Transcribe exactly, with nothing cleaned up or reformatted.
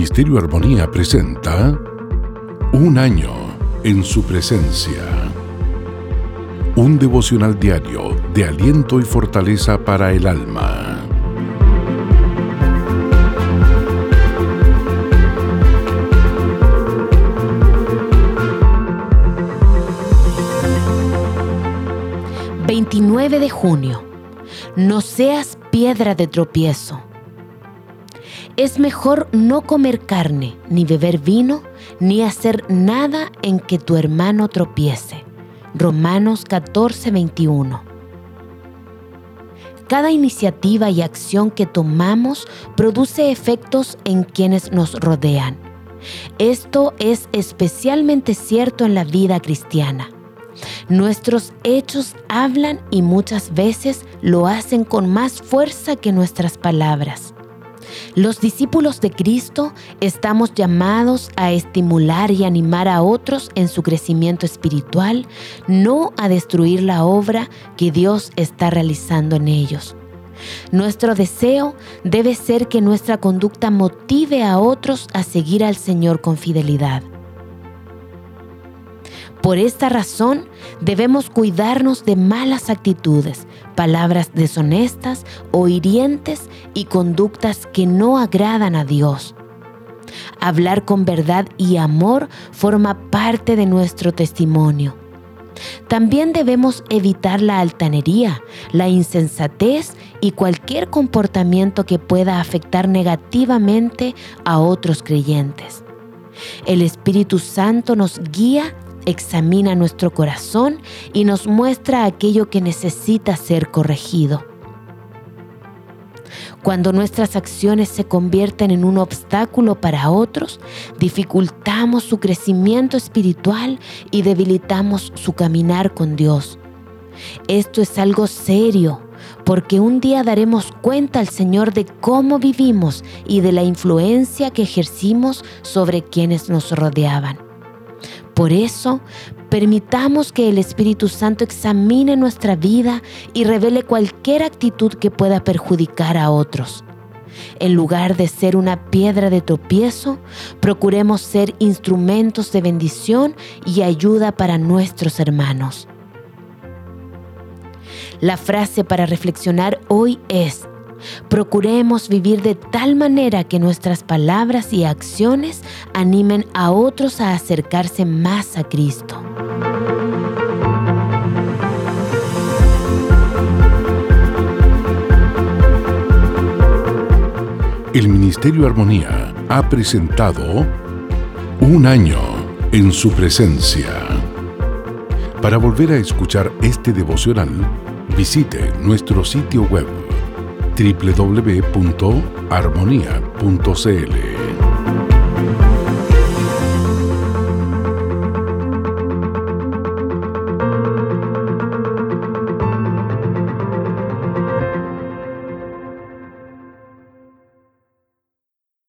Ministerio Armonía presenta Un año en su presencia. Un devocional diario de aliento y fortaleza para el alma. veintinueve de junio. No seas piedra de tropiezo. Es mejor no comer carne, ni beber vino, ni hacer nada en que tu hermano tropiece. Romanos catorce, veintiuno. Cada iniciativa y acción que tomamos produce efectos en quienes nos rodean. Esto es especialmente cierto en la vida cristiana. Nuestros hechos hablan y muchas veces lo hacen con más fuerza que nuestras palabras. Los discípulos de Cristo estamos llamados a estimular y animar a otros en su crecimiento espiritual, no a destruir la obra que Dios está realizando en ellos. Nuestro deseo debe ser que nuestra conducta motive a otros a seguir al Señor con fidelidad. Por esta razón, debemos cuidarnos de malas actitudes, palabras deshonestas o hirientes y conductas que no agradan a Dios. Hablar con verdad y amor forma parte de nuestro testimonio. También debemos evitar la altanería, la insensatez y cualquier comportamiento que pueda afectar negativamente a otros creyentes. El Espíritu Santo nos guía, examina nuestro corazón y nos muestra aquello que necesita ser corregido. Cuando nuestras acciones se convierten en un obstáculo para otros, dificultamos su crecimiento espiritual y debilitamos su caminar con Dios. Esto es algo serio, porque un día daremos cuenta al Señor de cómo vivimos y de la influencia que ejercimos sobre quienes nos rodeaban. Por eso, permitamos que el Espíritu Santo examine nuestra vida y revele cualquier actitud que pueda perjudicar a otros. En lugar de ser una piedra de tropiezo, procuremos ser instrumentos de bendición y ayuda para nuestros hermanos. La frase para reflexionar hoy es: procuremos vivir de tal manera que nuestras palabras y acciones animen a otros a acercarse más a Cristo. El Ministerio Armonía ha presentado Un año en su presencia. Para volver a escuchar este devocional, visite nuestro sitio web doble u doble u doble u punto armonía punto c l.